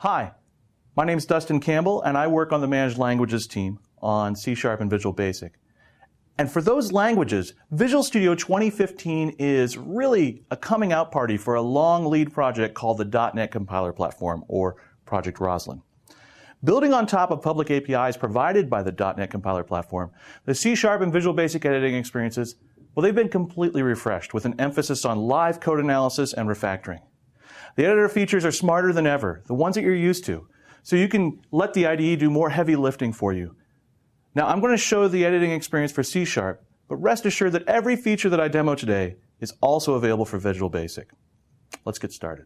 Hi, my name is Dustin Campbell, and I work on the Managed Languages team on C# and Visual Basic. And for those languages, Visual Studio 2015 is really a coming out party for a long lead project called the .NET Compiler Platform, or Project Roslyn. Building on top of public APIs provided by the .NET Compiler Platform, the C# and Visual Basic editing experiences, well, they've been completely refreshed with an emphasis on live code analysis and refactoring. The editor features are smarter than ever, the ones that you're used to, so you can let the IDE do more heavy lifting for you. Now, I'm going to show the editing experience for C#, but rest assured that every feature that I demo today is also available for Visual Basic. Let's get started.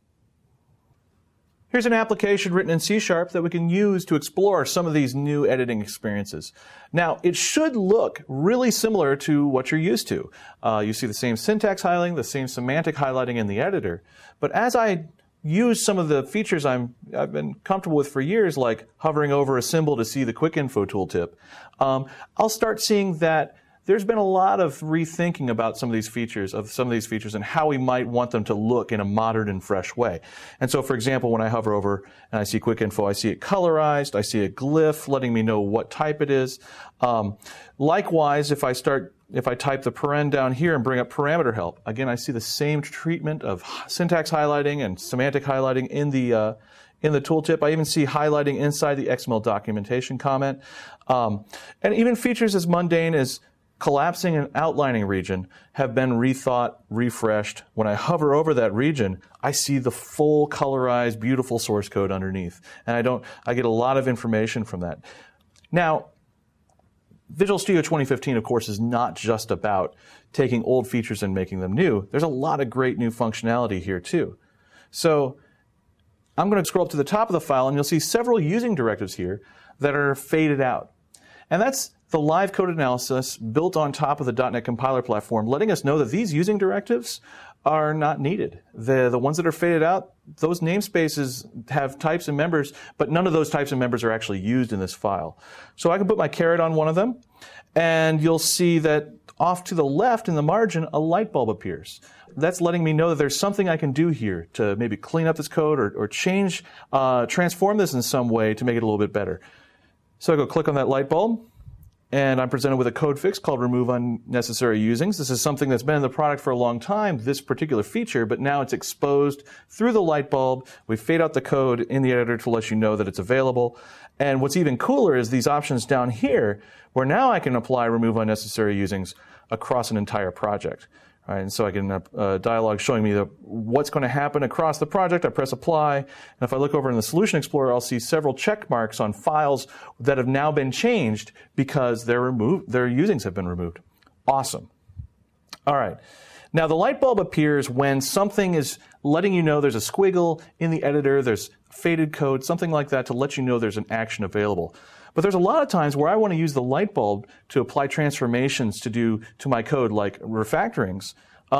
Here's an application written in C# that we can use to explore some of these new editing experiences. Now, it should look really similar to what you're used to. You see the same syntax highlighting, the same semantic highlighting in the editor. But as I use some of the features I've been comfortable with for years, like hovering over a symbol to see the quick info tooltip, I'll start seeing that there's been a lot of rethinking about some of these features and how we might want them to look in a modern and fresh way. And so, for example, when I hover over and I see quick info, I see it colorized, I see a glyph letting me know what type it is. Likewise, if I type the paren down here and bring up parameter help, again, I see the same treatment of syntax highlighting and semantic highlighting in the tooltip. I even see highlighting inside the XML documentation comment. And even features as mundane as collapsing an outlining region have been rethought, refreshed. When I hover over that region, I see the full colorized, beautiful source code underneath. And I get a lot of information from that. Now, Visual Studio 2015, of course, is not just about taking old features and making them new. There's a lot of great new functionality here, too. So I'm going to scroll up to the top of the file, and you'll see several using directives here that are faded out. And that's the live code analysis built on top of the .NET Compiler Platform, letting us know that these using directives are not needed. The ones that are faded out, those namespaces have types and members, but none of those types and members are actually used in this file. So I can put my caret on one of them, and you'll see that off to the left in the margin, a light bulb appears. That's letting me know that there's something I can do here to maybe clean up this code or change, transform this in some way to make it a little bit better. So I go click on that light bulb, and I'm presented with a code fix called Remove Unnecessary Usings. This is something that's been in the product for a long time, this particular feature, but now it's exposed through the light bulb. We fade out the code in the editor to let you know that it's available. And what's even cooler is these options down here, where now I can apply Remove Unnecessary Usings across an entire project. All right, and so I get a dialog showing me what's going to happen across the project. I press apply, and if I look over in the Solution Explorer, I'll see several check marks on files that have now been changed because their usings have been removed. Awesome. All right. Now, the light bulb appears when something is letting you know there's a squiggle in the editor, there's faded code, something like that to let you know there's an action available. But there's a lot of times where I want to use the light bulb to apply transformations to my code, like refactorings,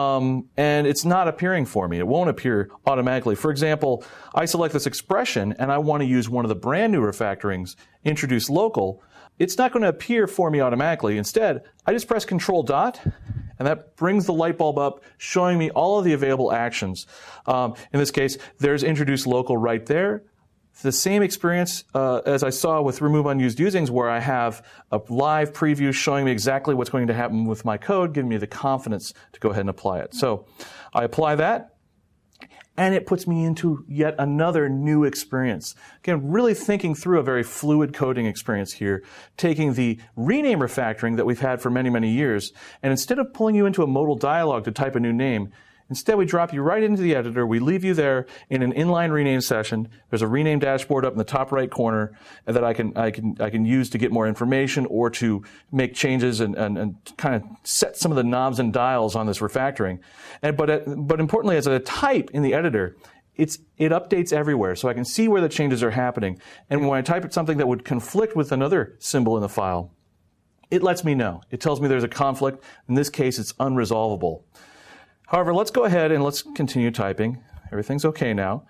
and it's not appearing for me. It won't appear automatically. For example, I select this expression, and I want to use one of the brand new refactorings, introduce local. It's not going to appear for me automatically. Instead, I just press Control Dot, and that brings the light bulb up, showing me all of the available actions. In this case, there's introduce local right there. It's the same experience as I saw with Remove Unused Usings, where I have a live preview showing me exactly what's going to happen with my code, giving me the confidence to go ahead and apply it. So I apply that, and it puts me into yet another new experience. Again, really thinking through a very fluid coding experience here, taking the rename refactoring that we've had for many, many years, and instead of pulling you into a modal dialog to type a new name, instead, we drop you right into the editor. We leave you there in an inline rename session. There's a rename dashboard up in the top right corner that I can use to get more information or to make changes and kind of set some of the knobs and dials on this refactoring. But importantly, as a type in the editor, it updates everywhere, so I can see where the changes are happening. And when I type something that would conflict with another symbol in the file, it lets me know. It tells me there's a conflict. In this case, it's unresolvable. However, let's go ahead and let's continue typing. Everything's okay now.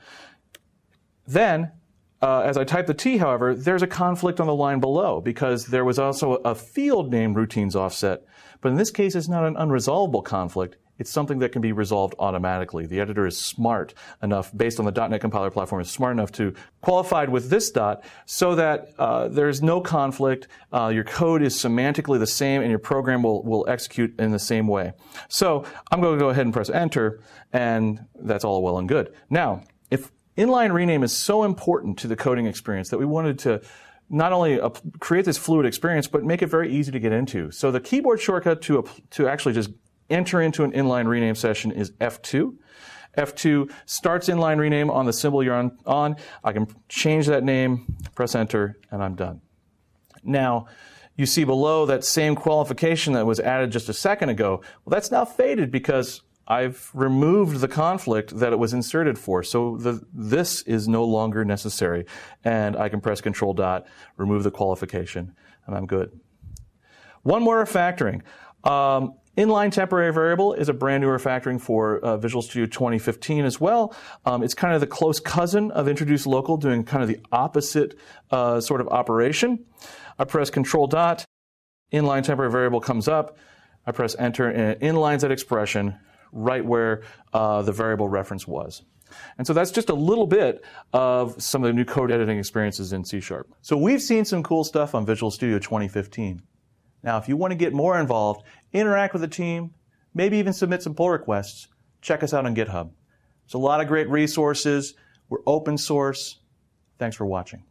Then, as I type the T, however, there's a conflict on the line below because there was also a field named routines offset. But in this case, it's not an unresolvable conflict. It's something that can be resolved automatically. The editor is smart enough, based on the .NET compiler platform, is smart enough to qualify with this dot so that there's no conflict. Your code is semantically the same, and your program will execute in the same way. So I'm going to go ahead and press enter, and that's all well and good. Now, if inline rename is so important to the coding experience that we wanted to not only create this fluid experience, but make it very easy to get into. So the keyboard shortcut to actually just enter into an inline rename session is F2. F2 starts inline rename on the symbol you're on. I can change that name, press enter, and I'm done. Now, you see below that same qualification that was added just a second ago. Well, that's now faded because I've removed the conflict that it was inserted for. So this is no longer necessary. And I can press Control Dot, remove the qualification, and I'm good. One more refactoring. Inline temporary variable is a brand new refactoring for Visual Studio 2015 as well. It's kind of the close cousin of introduce local, doing kind of the opposite sort of operation. I press Control Dot, inline temporary variable comes up. I press enter, and it inlines that expression right where the variable reference was. And so that's just a little bit of some of the new code editing experiences in C#. So we've seen some cool stuff on Visual Studio 2015. Now, if you want to get more involved, interact with the team, maybe even submit some pull requests, check us out on GitHub. There's a lot of great resources. We're open source. Thanks for watching.